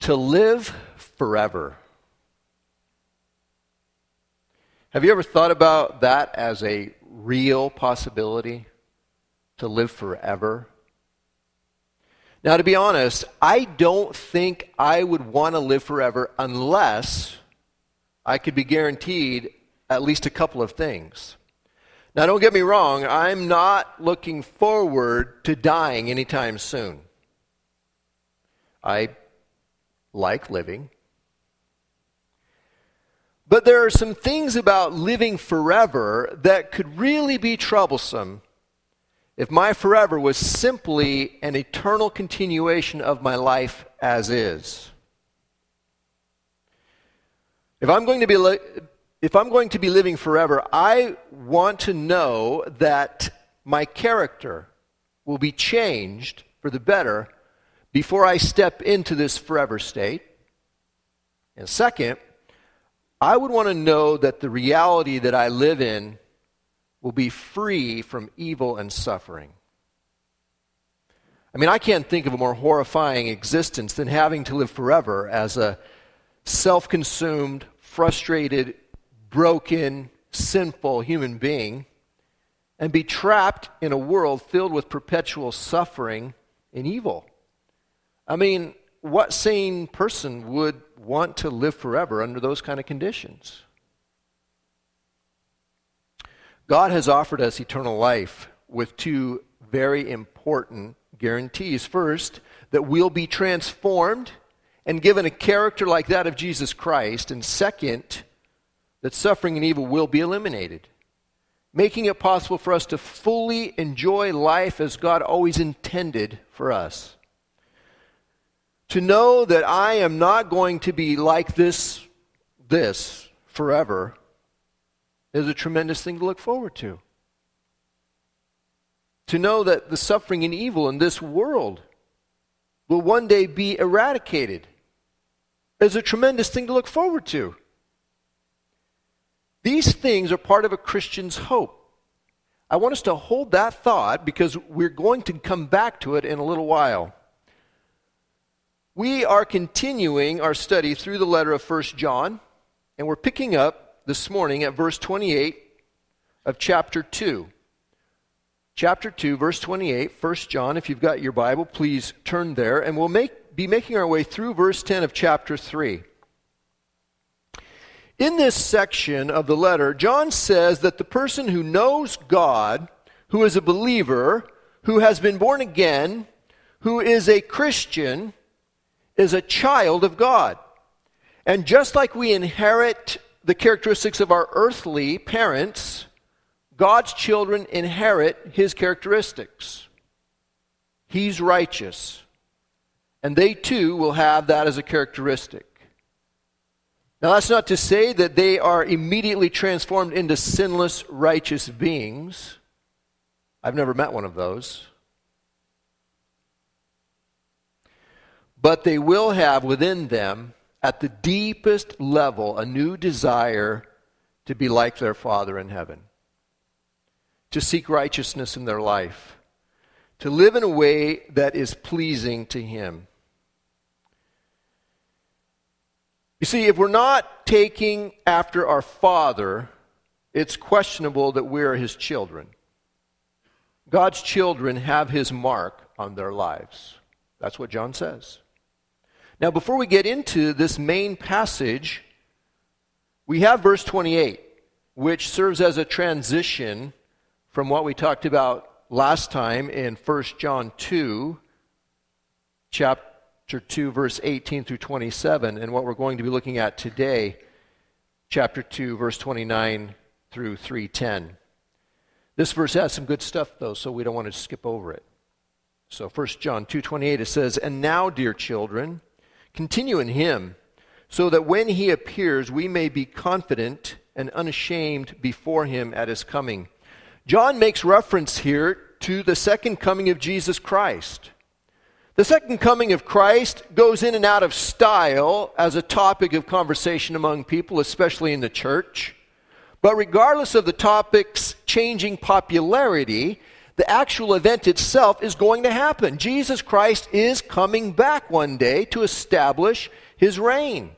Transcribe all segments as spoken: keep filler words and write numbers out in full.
to live forever. Have you ever thought about that as a real possibility? To live forever? Now, to be honest, I don't think I would want to live forever unless I could be guaranteed at least a couple of things. Now, don't get me wrong, I'm not looking forward to dying anytime soon. I like living. But there are some things about living forever that could really be troublesome if my forever was simply an eternal continuation of my life as is. If I'm going to be li- if I'm going to be living forever, I want to know that my character will be changed for the better before I step into this forever state. And second, I would want to know that the reality that I live in will be free from evil and suffering. I mean, I can't think of a more horrifying existence than having to live forever as a self-consumed, frustrated, broken, sinful human being and be trapped in a world filled with perpetual suffering and evil. I mean, what sane person would want to live forever under those kind of conditions? God has offered us eternal life with two very important guarantees. First, that we'll be transformed and given a character like that of Jesus Christ. And second, that suffering and evil will be eliminated, making it possible for us to fully enjoy life as God always intended for us. To know that I am not going to be like this, this forever is a tremendous thing to look forward to. To know that the suffering and evil in this world will one day be eradicated is a tremendous thing to look forward to. These things are part of a Christian's hope. I want us to hold that thought because we're going to come back to it in a little while. We are continuing our study through the letter of First John, and we're picking up this morning at verse twenty-eight of chapter two. Chapter two, verse twenty-eight, First John. If you've got your Bible, please turn there, and we'll make, be making our way through verse ten of chapter three. In this section of the letter, John says that the person who knows God, who is a believer, who has been born again, who is a Christian, is a child of God. And just like we inherit the characteristics of our earthly parents, God's children inherit His characteristics. He's righteous. And they too will have that as a characteristic. Now that's not to say that they are immediately transformed into sinless, righteous beings. I've never met one of those. But they will have within them, at the deepest level, a new desire to be like their Father in heaven. To seek righteousness in their life. To live in a way that is pleasing to Him. You see, if we're not taking after our Father, it's questionable that we are His children. God's children have His mark on their lives. That's what John says. Now, before we get into this main passage, we have verse twenty-eight, which serves as a transition from what we talked about last time in First John two, chapter two, verse eighteen through twenty-seven, and what we're going to be looking at today, chapter two, verse twenty-nine through three ten. This verse has some good stuff, though, so we don't want to skip over it. So First John two twenty-eight, it says, "And now, dear children, continue in Him, so that when He appears, we may be confident and unashamed before Him at His coming." John makes reference here to the second coming of Jesus Christ. The second coming of Christ goes in and out of style as a topic of conversation among people, especially in the church. But regardless of the topic's changing popularity, the actual event itself is going to happen. Jesus Christ is coming back one day to establish his reign.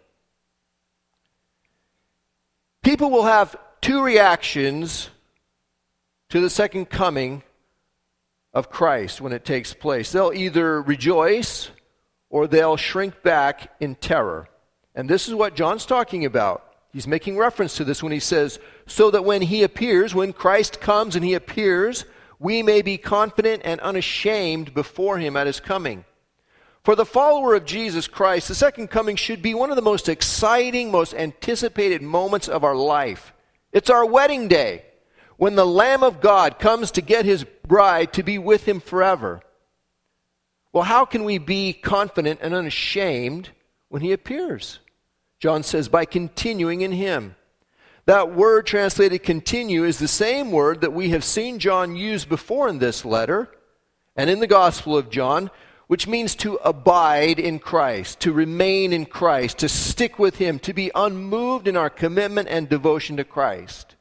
People will have two reactions to the second coming of Christ when it takes place. They'll either rejoice or they'll shrink back in terror. And this is what John's talking about. He's making reference to this when he says, so that when he appears, when Christ comes and he appears, we may be confident and unashamed before him at his coming. For the follower of Jesus Christ, the second coming should be one of the most exciting, most anticipated moments of our life. It's our wedding day, when the Lamb of God comes to get his bride to be with him forever. Well, how can we be confident and unashamed when he appears? John says, by continuing in him. That word translated continue is the same word that we have seen John use before in this letter and in the Gospel of John, which means to abide in Christ, to remain in Christ, to stick with him, to be unmoved in our commitment and devotion to Christ.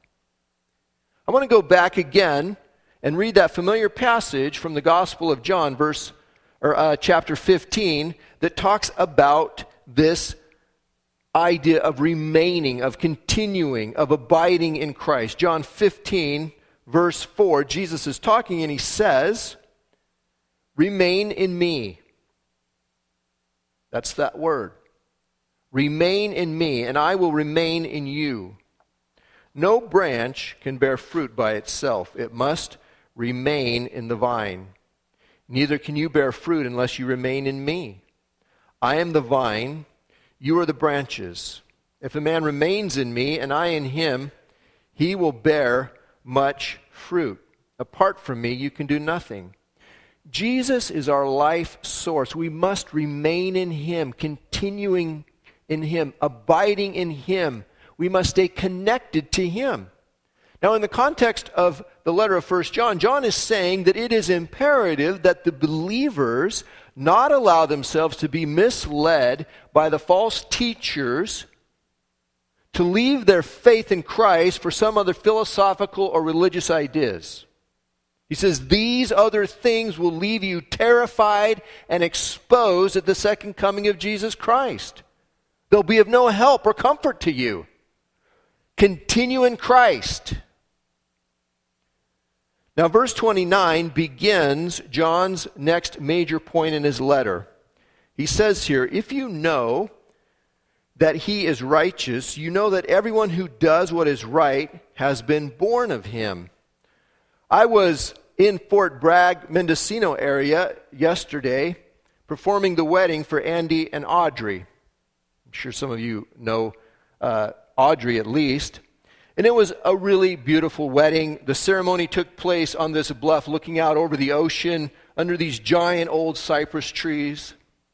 I want to go back again and read that familiar passage from the Gospel of John, verse or uh, chapter fifteen, that talks about this idea of remaining, of continuing, of abiding in Christ. John fifteen, verse four, Jesus is talking and he says, remain in me. That's that word. Remain in me, and I will remain in you. No branch can bear fruit by itself. It must remain in the vine. Neither can you bear fruit unless you remain in me. I am the vine, you are the branches. If a man remains in me and I in him, he will bear much fruit. Apart from me, you can do nothing. Jesus is our life source. We must remain in him, continuing in him, abiding in him. We must stay connected to him. Now, in the context of the letter of First John, John is saying that it is imperative that the believers not allow themselves to be misled by the false teachers to leave their faith in Christ for some other philosophical or religious ideas. He says, these other things will leave you terrified and exposed at the second coming of Jesus Christ. They'll be of no help or comfort to you. Continue in Christ. Now, verse twenty-nine begins John's next major point in his letter. He says here, if you know that he is righteous, you know that everyone who does what is right has been born of him. I was in Fort Bragg, Mendocino area yesterday performing the wedding for Andy and Audrey. I'm sure some of you know uh, Audrey at least. And it was a really beautiful wedding. The ceremony took place on this bluff looking out over the ocean under these giant old cypress trees.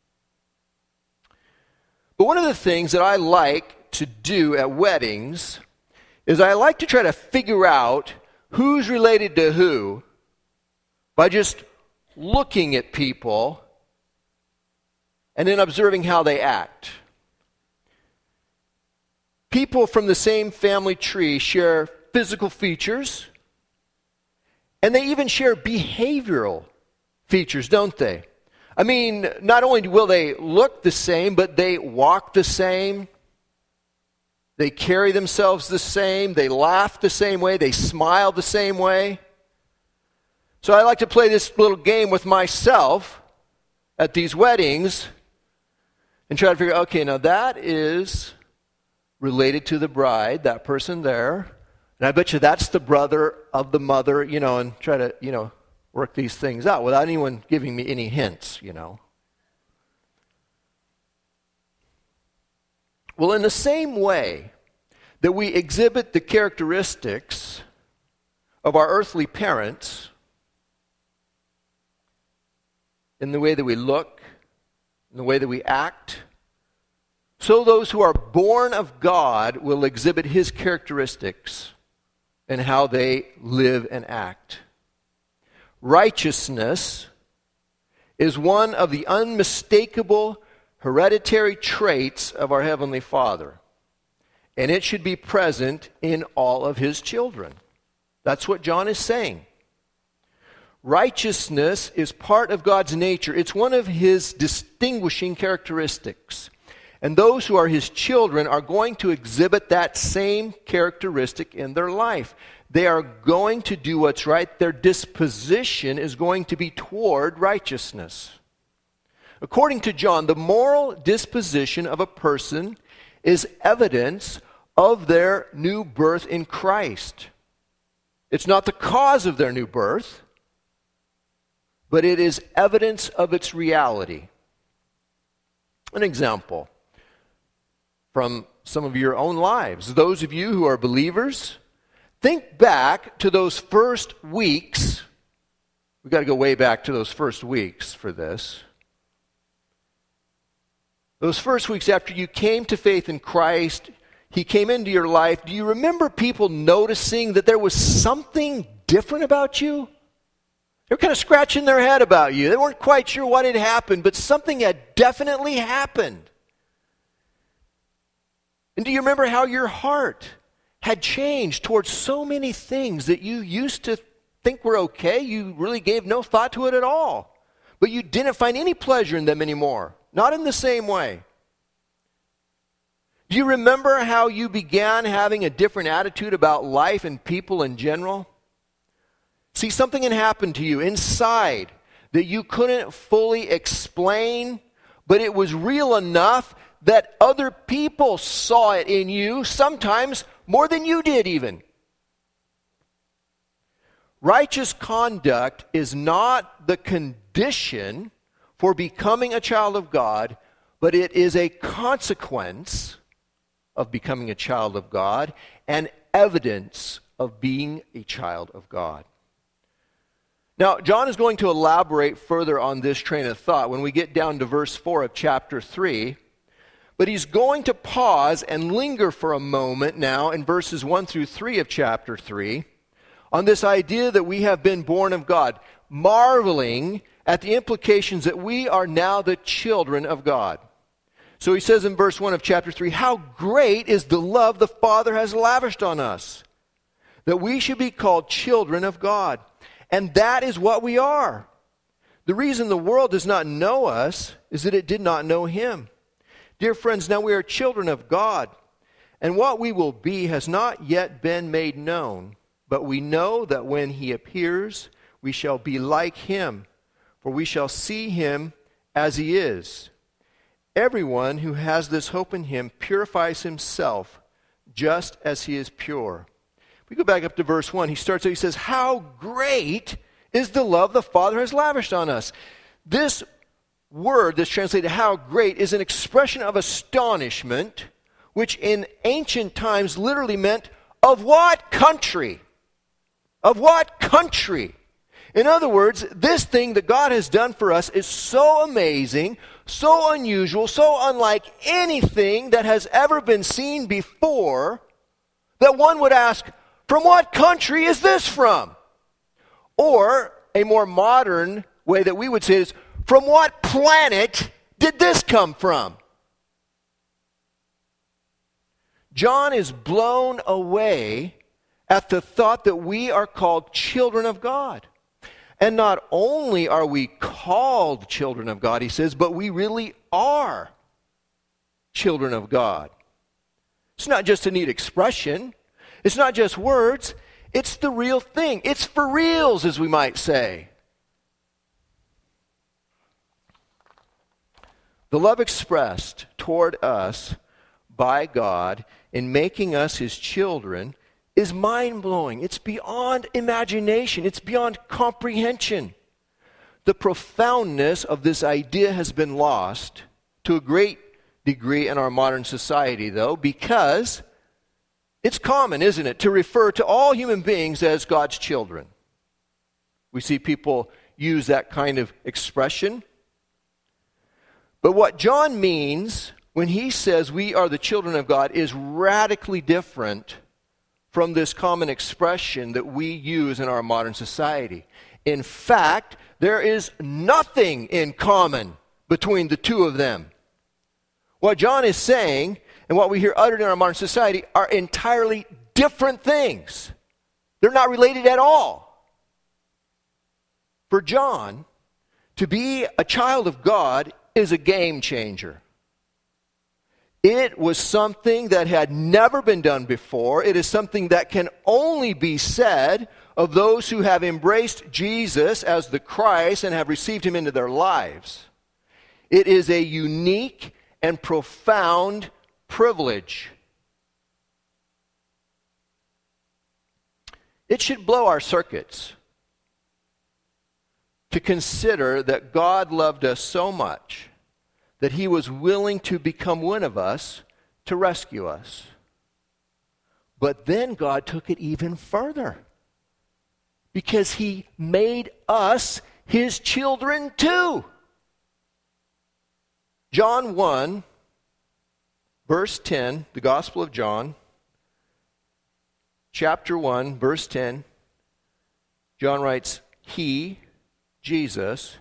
But one of the things that I like to do at weddings is I like to try to figure out who's related to who by just looking at people and then observing how they act. People from the same family tree share physical features, and they even share behavioral features, don't they? I mean, not only will they look the same, but they walk the same, they carry themselves the same, they laugh the same way, they smile the same way. So I like to play this little game with myself at these weddings and try to figure, okay, now that is related to the bride, that person there. And I bet you that's the brother of the mother, you know, and try to, you know, work these things out without anyone giving me any hints, you know. Well, in the same way that we exhibit the characteristics of our earthly parents in the way that we look, in the way that we act, so those who are born of God will exhibit his characteristics in how they live and act. Righteousness is one of the unmistakable hereditary traits of our Heavenly Father, and it should be present in all of his children. That's what John is saying. Righteousness is part of God's nature. It's one of his distinguishing characteristics. And those who are his children are going to exhibit that same characteristic in their life. They are going to do what's right. Their disposition is going to be toward righteousness. According to John, the moral disposition of a person is evidence of their new birth in Christ. It's not the cause of their new birth, but it is evidence of its reality. An example from some of your own lives. Those of you who are believers, think back to those first weeks. We've got to go way back to those first weeks for this. Those first weeks after you came to faith in Christ, he came into your life. Do you remember people noticing that there was something different about you? They were kind of scratching their head about you. They weren't quite sure what had happened, but something had definitely happened. And do you remember how your heart had changed towards so many things that you used to think were okay? You really gave no thought to it at all. But you didn't find any pleasure in them anymore. Not in the same way. Do you remember how you began having a different attitude about life and people in general? See, something had happened to you inside that you couldn't fully explain, but it was real enough that other people saw it in you, sometimes more than you did even. Righteous conduct is not the condition for becoming a child of God, but it is a consequence of becoming a child of God and evidence of being a child of God. Now, John is going to elaborate further on this train of thought when we get down to verse four of chapter three. But he's going to pause and linger for a moment now in verses one through three of chapter three on this idea that we have been born of God, marveling at the implications that we are now the children of God. So he says in verse one of chapter three, how great is the love the Father has lavished on us, that we should be called children of God. And that is what we are. The reason the world does not know us is that it did not know him. Dear friends, now we are children of God, and what we will be has not yet been made known. But we know that when he appears, we shall be like him, for we shall see him as he is. Everyone who has this hope in him purifies himself just as he is pure. We go back up to verse one. He starts out, he says, how great is the love the Father has lavished on us. This word that's translated how great is an expression of astonishment, which in ancient times literally meant of what country? Of what country? In other words, this thing that God has done for us is so amazing, so unusual, so unlike anything that has ever been seen before, that one would ask, from what country is this from? Or a more modern way that we would say is, from what planet did this come from? John is blown away at the thought that we are called children of God. And not only are we called children of God, he says, but we really are children of God. It's not just a neat expression. It's not just words. It's the real thing. It's for reals, as we might say. The love expressed toward us by God in making us his children is mind-blowing. It's beyond imagination. It's beyond comprehension. The profoundness of this idea has been lost to a great degree in our modern society, though, because it's common, isn't it, to refer to all human beings as God's children. We see people use that kind of expression. But what John means when he says we are the children of God is radically different from this common expression that we use in our modern society. In fact, there is nothing in common between the two of them. What John is saying and what we hear uttered in our modern society are entirely different things. They're not related at all. For John, to be a child of God is a game changer. It was something that had never been done before. It is something that can only be said of those who have embraced Jesus as the Christ and have received him into their lives. It is a unique and profound privilege. It should blow our circuits to consider that God loved us so much that he was willing to become one of us to rescue us. But then God took it even further, because he made us his children too. John one, verse ten, the Gospel of John, chapter one, verse ten, John writes, he, Jesus,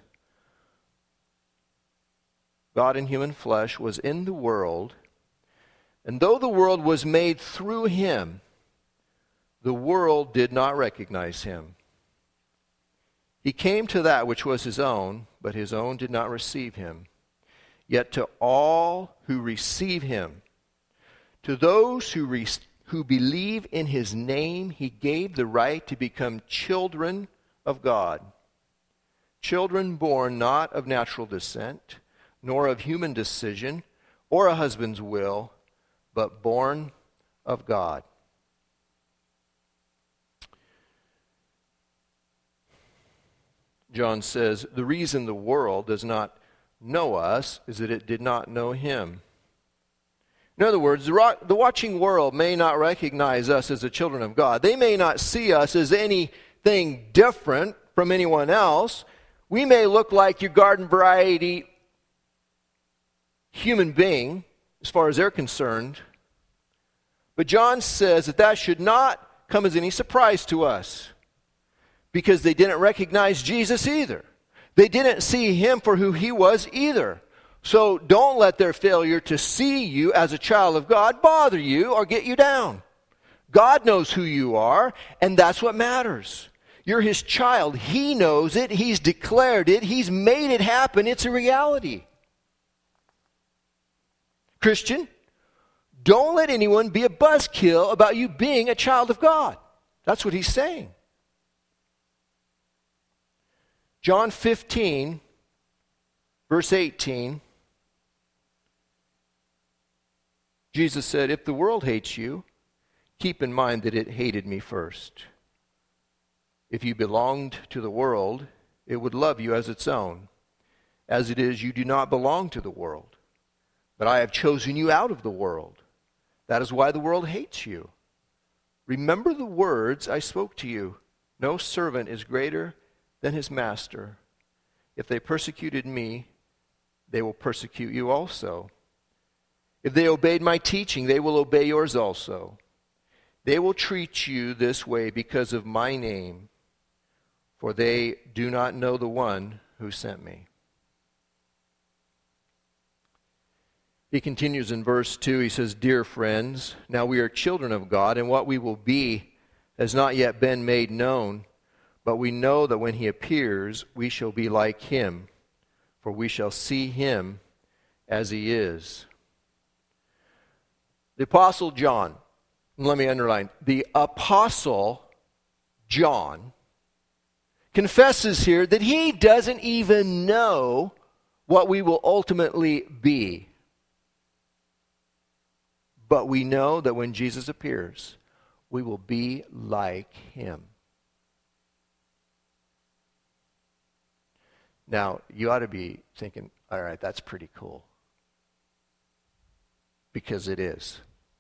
God in human flesh, was in the world, and though the world was made through him, the world did not recognize him. He came to that which was his own, but his own did not receive him. Yet to all who receive him, to those who, re- who believe in his name, he gave the right to become children of God. Children born not of natural descent, nor of human decision, or a husband's will, but born of God. John says, the reason the world does not know us is that it did not know him. In other words, the, ro- the watching world may not recognize us as the children of God. They may not see us as anything different from anyone else. We may look like your garden variety human being, as far as they're concerned. But John says that that should not come as any surprise to us, because they didn't recognize Jesus either. They didn't see him for who he was either. So don't let their failure to see you as a child of God bother you or get you down. God knows who you are, and that's what matters. You're his child. He knows it. He's declared it. He's made it happen. It's a reality. Christian, don't let anyone be a buzzkill about you being a child of God. That's what he's saying. John fifteen, verse eighteen, Jesus said, if the world hates you, keep in mind that it hated me first. If you belonged to the world, it would love you as its own. As it is, you do not belong to the world, but I have chosen you out of the world. That is why the world hates you. Remember the words I spoke to you. No servant is greater than his master. If they persecuted me, they will persecute you also. If they obeyed my teaching, they will obey yours also. They will treat you this way because of my name, for they do not know the one who sent me. He continues in verse two, he says, dear friends, now we are children of God, and what we will be has not yet been made known. But we know that when he appears, we shall be like him, for we shall see him as he is. The Apostle John, let me underline, the Apostle John confesses here that he doesn't even know what we will ultimately be. But we know that when Jesus appears, we will be like him. Now, you ought to be thinking, all right, that's pretty cool. Because it is.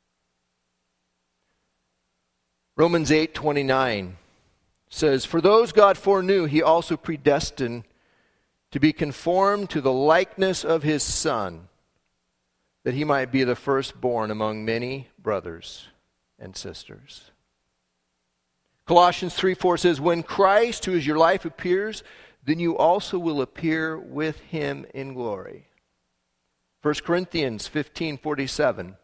Romans eight twenty-nine says, for those God foreknew, he also predestined to be conformed to the likeness of his Son, that he might be the firstborn among many brothers and sisters. Colossians three four says, when Christ, who is your life, appears, then you also will appear with him in glory. First Corinthians fifteen forty-seven.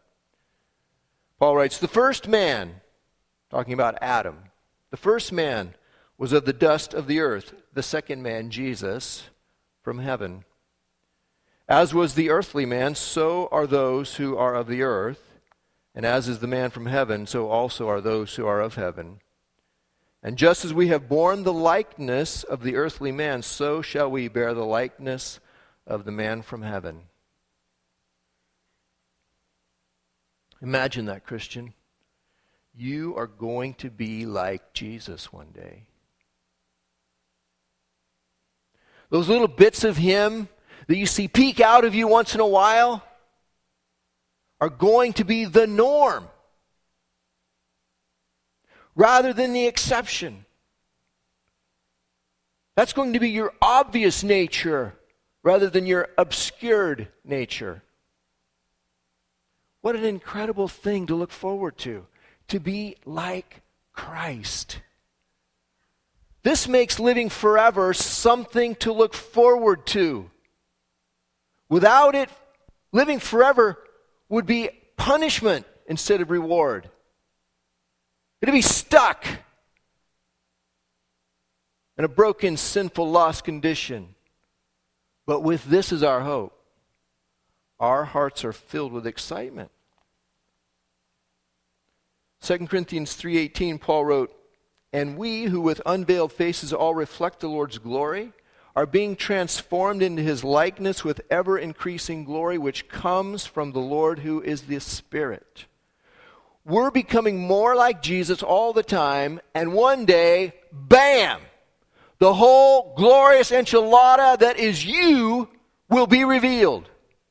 Paul writes, the first man, talking about Adam, the first man was of the dust of the earth, the second man, Jesus, from heaven. As was the earthly man, so are those who are of the earth, and as is the man from heaven, so also are those who are of heaven. And just as we have borne the likeness of the earthly man, so shall we bear the likeness of the man from heaven. Imagine that, Christian. You are going to be like Jesus one day. Those little bits of him that you see peek out of you once in a while are going to be the norm rather than the exception. That's going to be your obvious nature rather than your obscured nature. What an incredible thing to look forward to, to be like Christ. This makes living forever something to look forward to. Without it, living forever would be punishment instead of reward. It'd be stuck in a broken, sinful, lost condition. But with this as our hope, our hearts are filled with excitement. Second Corinthians three eighteen, Paul wrote, "And we who with unveiled faces all reflect the Lord's glory are being transformed into his likeness with ever-increasing glory, which comes from the Lord who is the Spirit." We're becoming more like Jesus all the time, and one day, bam, the whole glorious enchilada that is you will be revealed.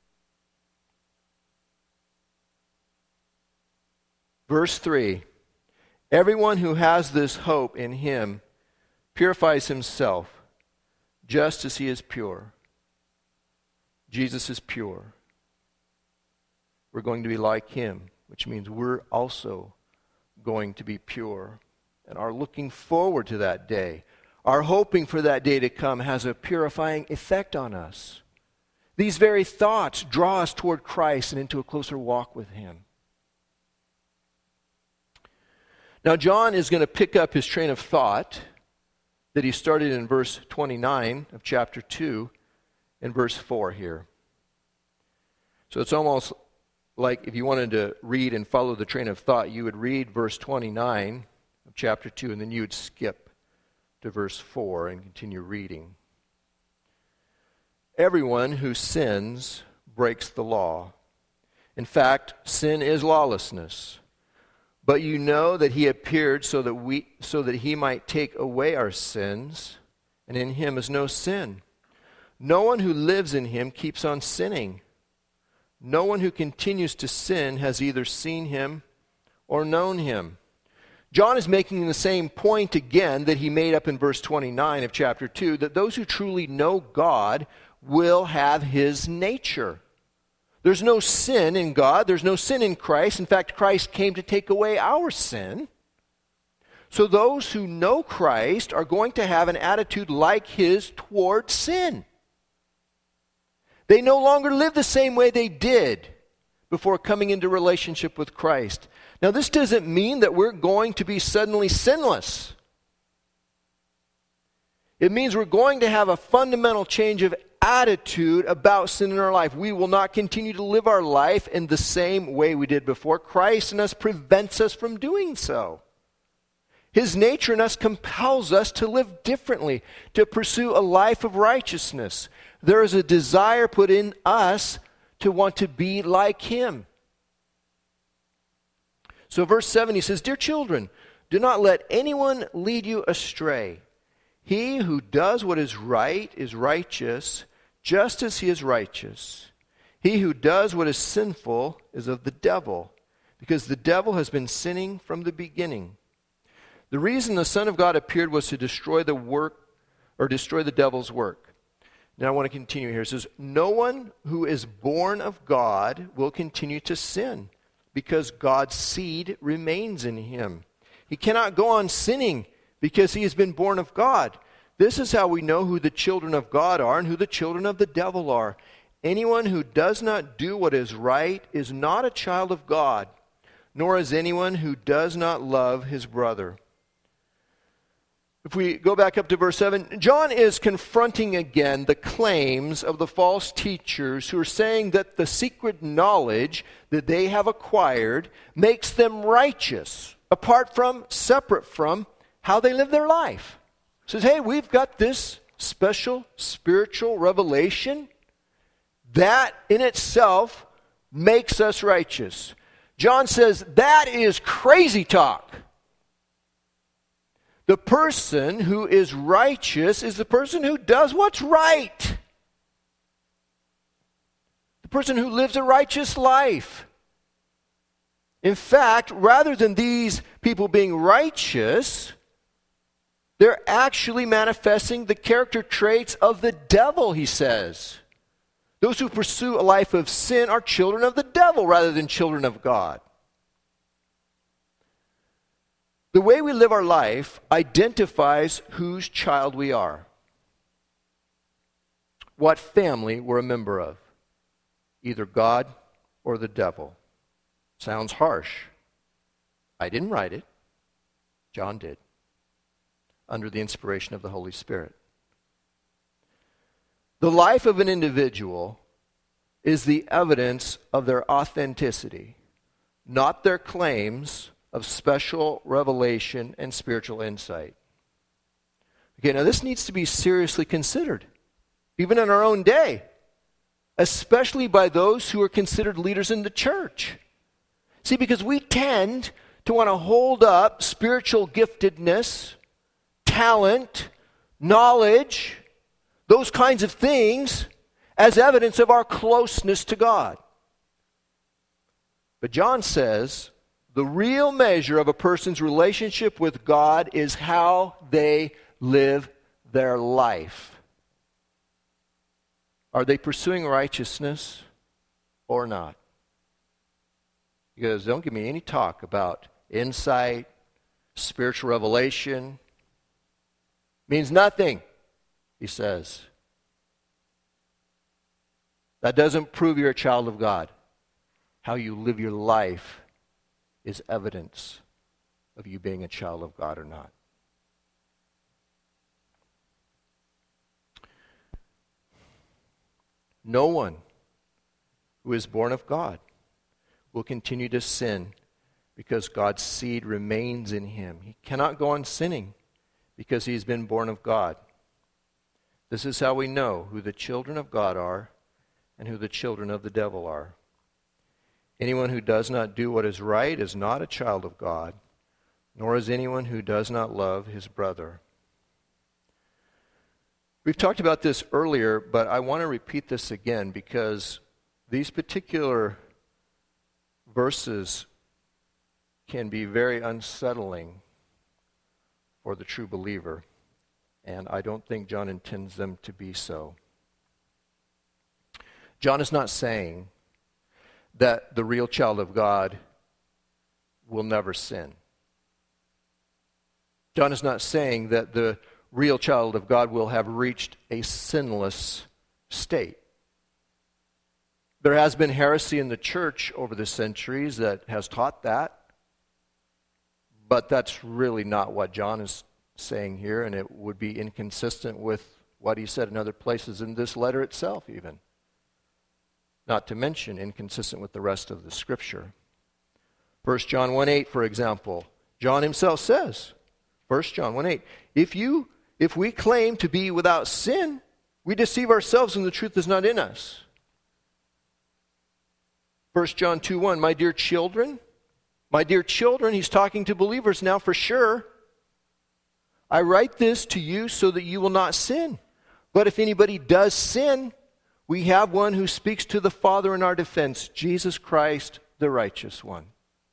Verse three, everyone who has this hope in him purifies himself just as he is pure. Jesus is pure. We're going to be like him, which means we're also going to be pure and are looking forward to that day. Our hoping for that day to come has a purifying effect on us. These very thoughts draw us toward Christ and into a closer walk with him. Now, John is going to pick up his train of thought that he started in verse twenty-nine of chapter two and verse four here. So it's almost like if you wanted to read and follow the train of thought, you would read verse twenty-nine of chapter two, and then you would skip to verse four and continue reading. Everyone who sins breaks the law. In fact, sin is lawlessness. But you know that he appeared so that we so that he might take away our sins, and in him is no sin. No one who lives in him keeps on sinning. No one who continues to sin has either seen him or known him. John is making the same point again that he made up in verse twenty-nine of chapter two, that those who truly know God will have his nature. There's no sin in God. There's no sin in Christ. In fact, Christ came to take away our sin. So those who know Christ are going to have an attitude like his toward sin. They no longer live the same way they did before coming into relationship with Christ. Now, this doesn't mean that we're going to be suddenly sinless. It means we're going to have a fundamental change of attitude about sin in our life. We will not continue to live our life in the same way we did before. Christ in us prevents us from doing so. His nature in us compels us to live differently, to pursue a life of righteousness. There is a desire put in us to want to be like him. So verse seven, he says, "Dear children, do not let anyone lead you astray. He who does what is right is righteous, just as he is righteous. He who does what is sinful is of the devil, because the devil has been sinning from the beginning. The reason the Son of God appeared was to destroy the work, or destroy the devil's work." Now I want to continue here. It says, "No one who is born of God will continue to sin, because God's seed remains in him. He cannot go on sinning because he has been born of God. This is how we know who the children of God are and who the children of the devil are. Anyone who does not do what is right is not a child of God, nor is anyone who does not love his brother." If we go back up to verse seven, John is confronting again the claims of the false teachers who are saying that the secret knowledge that they have acquired makes them righteous, apart from, separate from, how they live their life. He says, hey, we've got this special spiritual revelation that in itself makes us righteous. John says that is crazy talk. The person who is righteous is the person who does what's right. The person who lives a righteous life. In fact, rather than these people being righteous, they're actually manifesting the character traits of the devil, he says. Those who pursue a life of sin are children of the devil rather than children of God. The way we live our life identifies whose child we are, what family we're a member of, either God or the devil. Sounds harsh. I didn't write it. John did, under the inspiration of the Holy Spirit. The life of an individual is the evidence of their authenticity, not their claims of special revelation and spiritual insight. Okay, now this needs to be seriously considered, even in our own day, especially by those who are considered leaders in the church. See, because we tend to want to hold up spiritual giftedness, talent, knowledge, those kinds of things as evidence of our closeness to God. But John says the real measure of a person's relationship with God is how they live their life. Are they pursuing righteousness or not? Because don't give me any talk about insight, spiritual revelation. Means nothing, he says. That doesn't prove you're a child of God. How you live your life is evidence of you being a child of God or not. No one who is born of God will continue to sin because God's seed remains in him. He cannot go on sinning because he's been born of God. This is how we know who the children of God are and who the children of the devil are. Anyone who does not do what is right is not a child of God, nor is anyone who does not love his brother. We've talked about this earlier, but I want to repeat this again because these particular verses can be very unsettling for the true believer, and I don't think John intends them to be so. John is not saying that the real child of God will never sin. John is not saying that the real child of God will have reached a sinless state. There has been heresy in the church over the centuries that has taught that, but that's really not what John is saying here, and it would be inconsistent with what he said in other places in this letter itself even. Not to mention inconsistent with the rest of the Scripture. First John one eight, for example, John himself says, First John one eight, if you, if we claim to be without sin, we deceive ourselves and the truth is not in us. First John two one, my dear children, my dear children, he's talking to believers now for sure. I write this to you so that you will not sin. But if anybody does sin, we have one who speaks to the Father in our defense, Jesus Christ, the righteous one.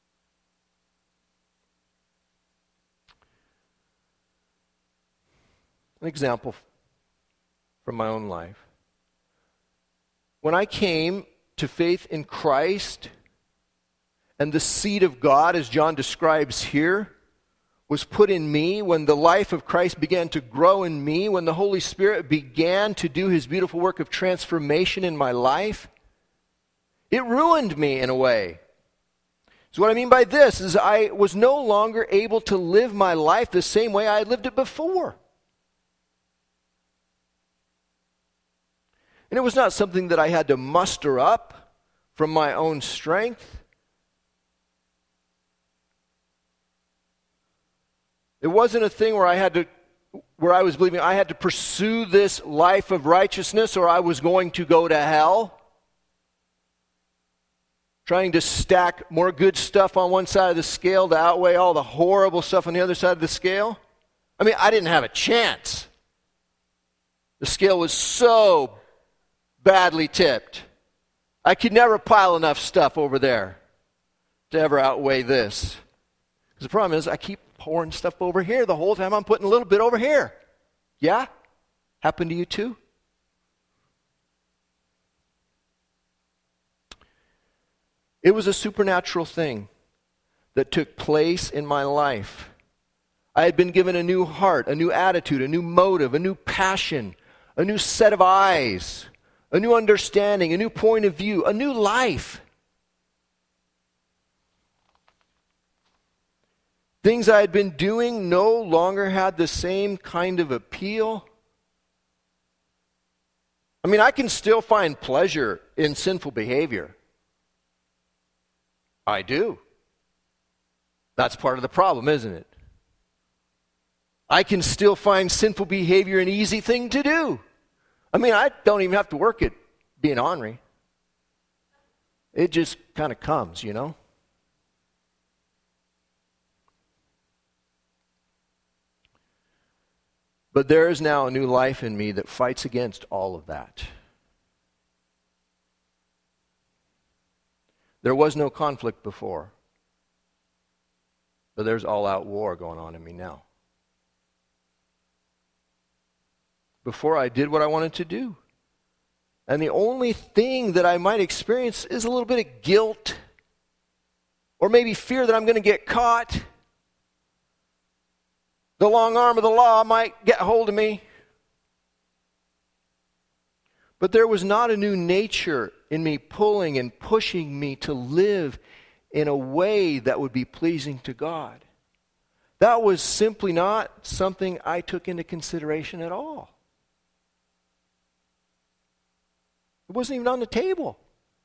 An example from my own life. When I came to faith in Christ, and the seed of God, as John describes here, was put in me, when the life of Christ began to grow in me, when the Holy Spirit began to do his beautiful work of transformation in my life, it ruined me in a way. So what I mean by this is I was no longer able to live my life the same way I had lived it before. And it was not something that I had to muster up from my own strength. It wasn't a thing where I had to, where I was believing I had to pursue this life of righteousness or I was going to go to hell. Trying to stack more good stuff on one side of the scale to outweigh all the horrible stuff on the other side of the scale. I mean, I didn't have a chance. The scale was so badly tipped. I could never pile enough stuff over there to ever outweigh this. Because the problem is I keep pouring stuff over here the whole time I'm putting a little bit over here. Yeah? Happened to you too? It was a supernatural thing that took place in my life. I had been given a new heart, a new attitude, a new motive, a new passion, a new set of eyes, a new understanding, a new point of view, a new life. Things I had been doing no longer had the same kind of appeal. I mean, I can still find pleasure in sinful behavior. I do. That's part of the problem, isn't it? I can still find sinful behavior an easy thing to do. I mean, I don't even have to work at being ornery. It just kind of comes, you know? But there is now a new life in me that fights against all of that. There was no conflict before, but there's all-out war going on in me now. Before I did what I wanted to do. And the only thing that I might experience is a little bit of guilt or maybe fear that I'm going to get caught. The long arm of the law might get hold of me. But there was not a new nature in me pulling and pushing me to live in a way that would be pleasing to God. That was simply not something I took into consideration at all. It wasn't even on the table.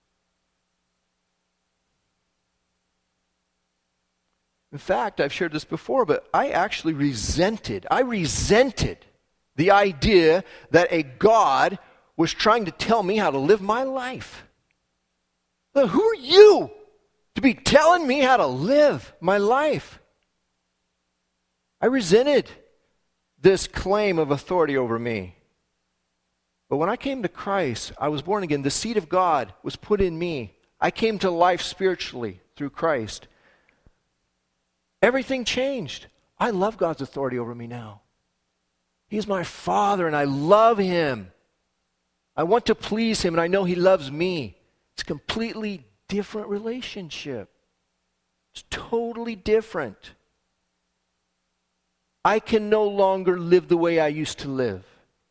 In fact, I've shared this before, but I actually resented, I resented the idea that a God was trying to tell me how to live my life. Now, who are you to be telling me how to live my life? I resented this claim of authority over me. But when I came to Christ, I was born again. The seed of God was put in me. I came to life spiritually through Christ. Everything changed. I love God's authority over me now. He's my Father and I love Him. I want to please Him and I know He loves me. It's a completely different relationship. It's totally different. I can no longer live the way I used to live.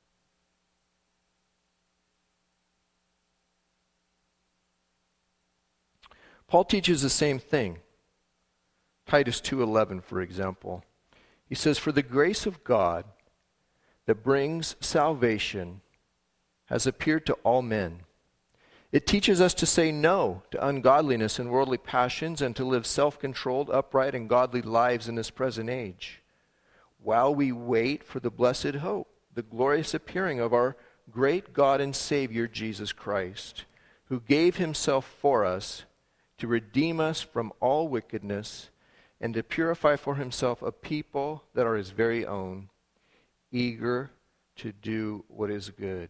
Paul teaches the same thing. Titus two eleven, for example. He says, "For the grace of God that brings salvation has appeared to all men. It teaches us to say no to ungodliness and worldly passions and to live self-controlled, upright, and godly lives in this present age, while we wait for the blessed hope, the glorious appearing of our great God and Savior, Jesus Christ, who gave Himself for us to redeem us from all wickedness and to purify for Himself a people that are His very own, eager to do what is good."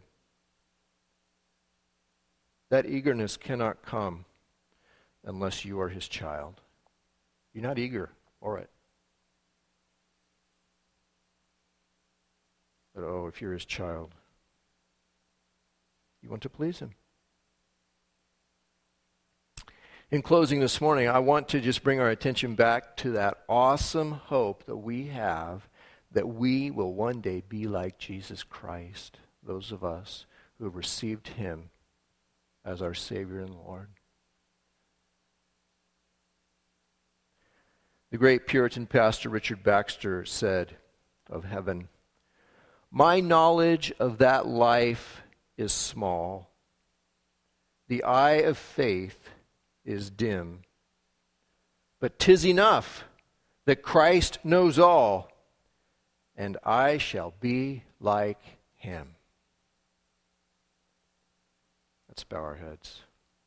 That eagerness cannot come unless you are His child. You're not eager for it. But oh, if you're His child, you want to please Him. In closing this morning, I want to just bring our attention back to that awesome hope that we have that we will one day be like Jesus Christ, those of us who have received Him as our Savior and Lord. The great Puritan pastor Richard Baxter said of heaven, "My knowledge of that life is small. The eye of faith is dim. But 'tis enough that Christ knows all, and I shall be like him." Let's bow our heads.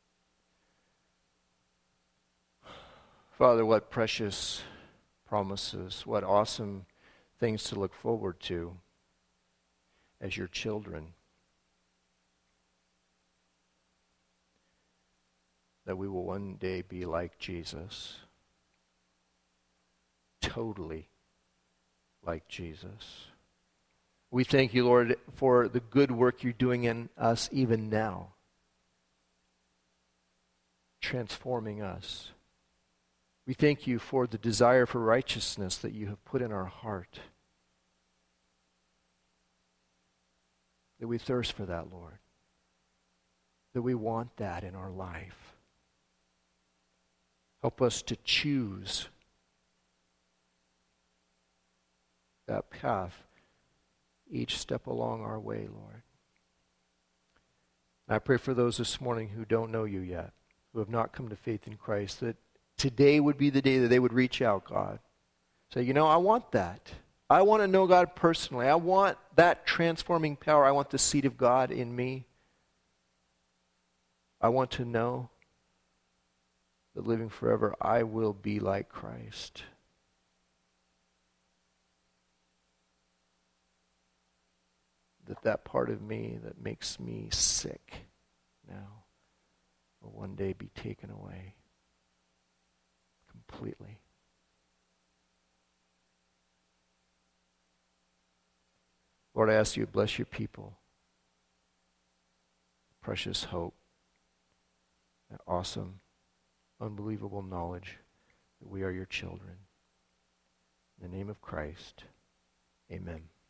Father, what precious promises, what awesome things to look forward to as your children. That we will one day be like Jesus. Totally like Jesus. We thank you, Lord, for the good work you're doing in us even now. Transforming us. We thank you for the desire for righteousness that you have put in our heart. That we thirst for that, Lord. That we want that in our life. Help us to choose that path each step along our way, Lord. And I pray for those this morning who don't know you yet, who have not come to faith in Christ, that today would be the day that they would reach out, God. Say, you know, I want that. I want to know God personally. I want that transforming power. I want the seed of God in me. I want to know that living forever, I will be like Christ. That that part of me that makes me sick now will one day be taken away completely. Lord, I ask you to bless your people. Precious hope. That awesome, unbelievable knowledge that we are your children. In the name of Christ, amen.